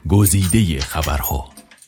گزیده خبرها.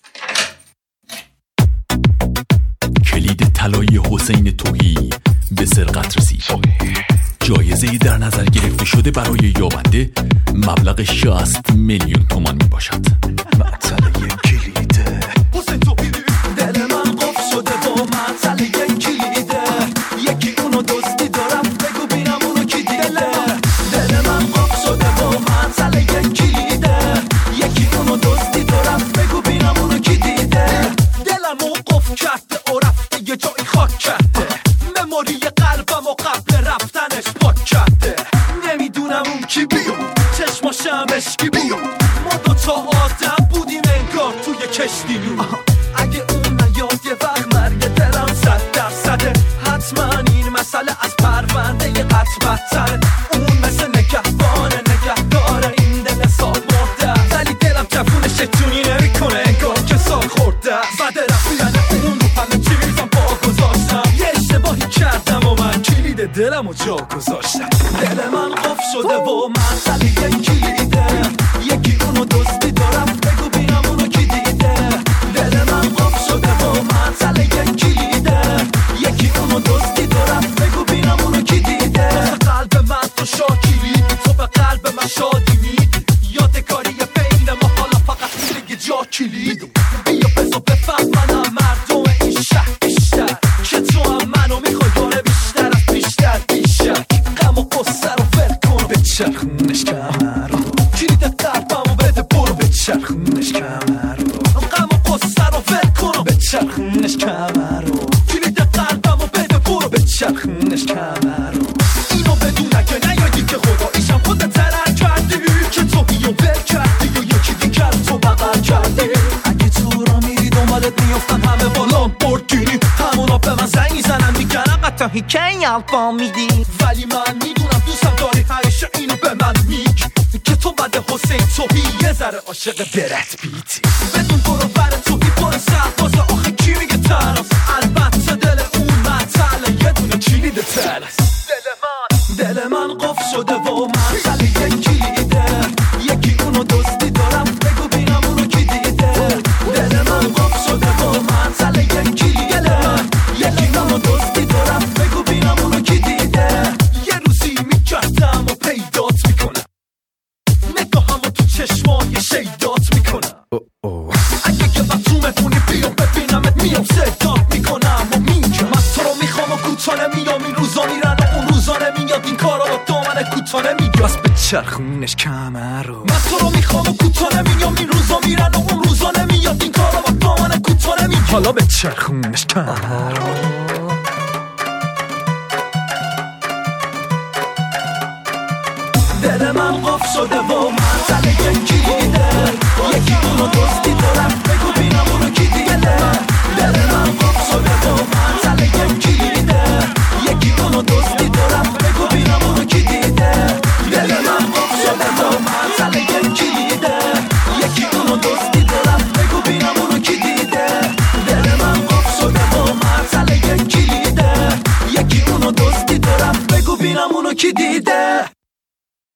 کلید طلایی حسین تهی به سرقت رسید. جایزه در نظر گرفته شده برای یابنده مبلغ 60 میلیون تومان می باشد. معطل کلیده حسین تهی، دل من قفل شده با معطل کلیده. یکی اونو دزدی دارم، بگو بینم اونو کی دیده. دل من قفل شده با معطل کلیده. یکی اونو دزدی دارم، بگو بینم اونو کی دیده. دلمو قفل کرده و رفته یه جایی خاک کرده. مموری قلبم و قبل رفتنش پاک کرده. نمیدونم اون کی بیاد، چشماشم اشکی بود. ما دوتا آدم بودیم انگار توی کشتی نور. اگه اون نیاد یه وقت مرگ دلم 100%. حتما این مسئله از پرونده یه قطع بدتره. اون مثل نگهداره این دل سال مرده. ولی دلم جفونش جونی نمیکنه انگار که سال خورده. زده رفتن اون رو همه چیزم با گذاشتم. یه اشتباهی کردم و من کلید دلم رو جا گذاشتم. دل من قفل شده و معطل کلیده. یکی اونو دزدی دارم، بگو بینم اونو کی دیده. دل من قفل شده و معطل کلیده. یکی اونو دزدی دارم، بگو بینم اونو کی دیده. قلب من تو شاکیلی، تو به قلب من شادی میدی. یادگاری بین ما حالا فقط میگه جا کلید. بیا بزا بفهمنم مردم این شهر بیشتر که تو هم منو میخوای یاره بیشتر از بیشتر. غم و قصه رو ول کن، به چرخونش کمر رو. کلید قلبمو بده برو، به چرخونش کمر رو. غم و قصه رو ول کن، به چرخونش کمر رو. کلید قلبمو بده برو، به چرخونش کمر رو. اینو بدون اگه نیایی که خداییشم خودت ترک کردی، که تو بیو ول کردی و یکی دیگر تو بغل کردی. اگه تو را میری دنبالت میافتن همه با لامبورگینی. همونا به من زنگ میزنن میگن قطعی کی الفام میدی. ولی من میدونم دوستم داری، همیشه اینو به من میگی که تو بعد حسین تهی یه ذره عاشق برد بیتی. بدون برو بر توهی پر سرباز، آخه کی میگه ترس. البته دل اون معطله یه دونه کلید ترس. دل من قفل شده و معطل کلیده. یکی اونو دزدی دارم، بگو بینم اونو کی دیده. دل من قفل شده و معطل کلیده. یکی اونو دزدی دارم، بگو بینم اونو کی دیده. یه روزی میگردم و پیدات میکنم، نگاهمو تو چشمای شیدات میکنم. اگه که من تو مهمونی بیام ببینمت میام صدات میکنم و میگم من تو رو میخوام و کوتاه نمیام. این روزا میرن و اون روزا نمیاد، این کارا با دامن کوتاه نمیاد. بس به چرخونش کمر رو. من تو رو میخوام و کوتاه نمیام. این روزا میرن و اون روزا نمیاد، این کارا با دامن کوتاه نمیاد. حالا به چرخونش کمر رو. دل من قفل شده و معطل کلیده. یکی اونو دزدی دارم، بگو